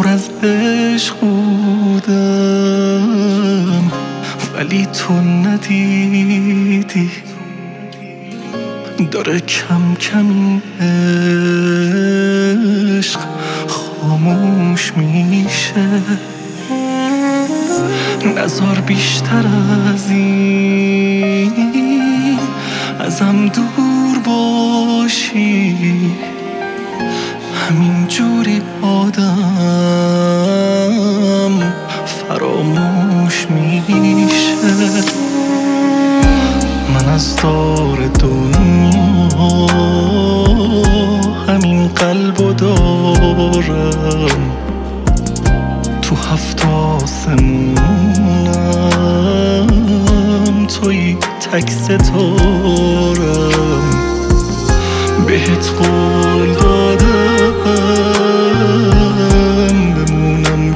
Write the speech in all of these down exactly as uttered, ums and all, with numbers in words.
پر از عشق بودم ولی تو ندیدی، داره کم کم این عشق خاموش میشه. نزار بیشتر از این ازم دور باشی، همین جوری آدم فراموش میشه. من از دار دنیا همین قلبو دارم، تو هفت آسمونم توی تک ستارم. بهت قول دادم بمونم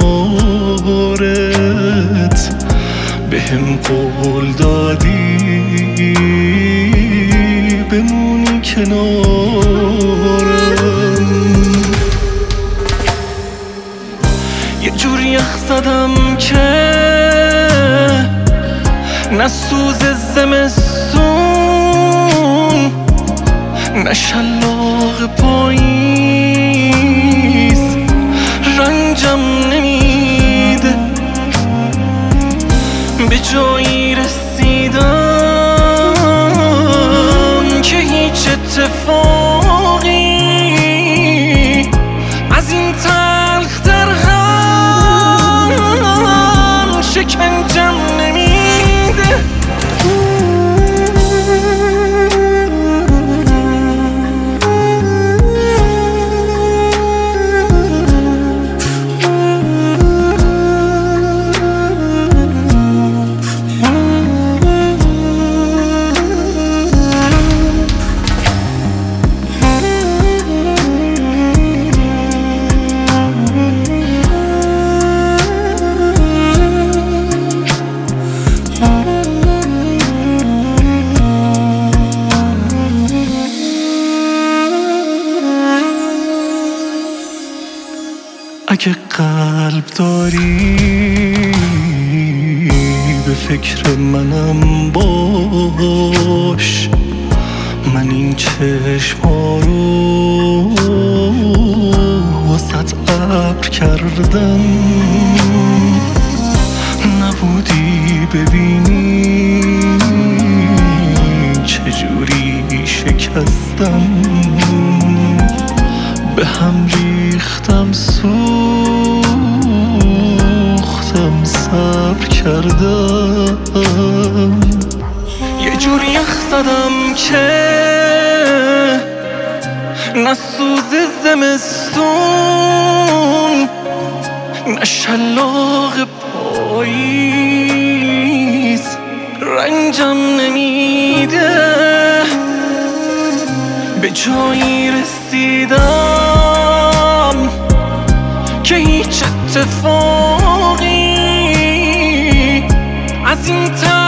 کنارت، بهم قول دادی بمونی کنارم. یه جوری یخ زدم که نه سوز زمستون نه شلاق پاییز رنجم نمیده. به جایی رسیدم که هیچ اتفاقی از این تلختر هم شکنجم نمیده. اگه قلب داری به فکر منم باش، من این چشما رو واسط ابر کردم. نبودی ببینی چجوری شکستم، به هم ریختم سوختم صبر کردم. یه جوری یخ زدم که نه سوز زمستون نه شلاق پاییز رنجم نمیده. به جایی رسیدم که هیچ اتفاقی از این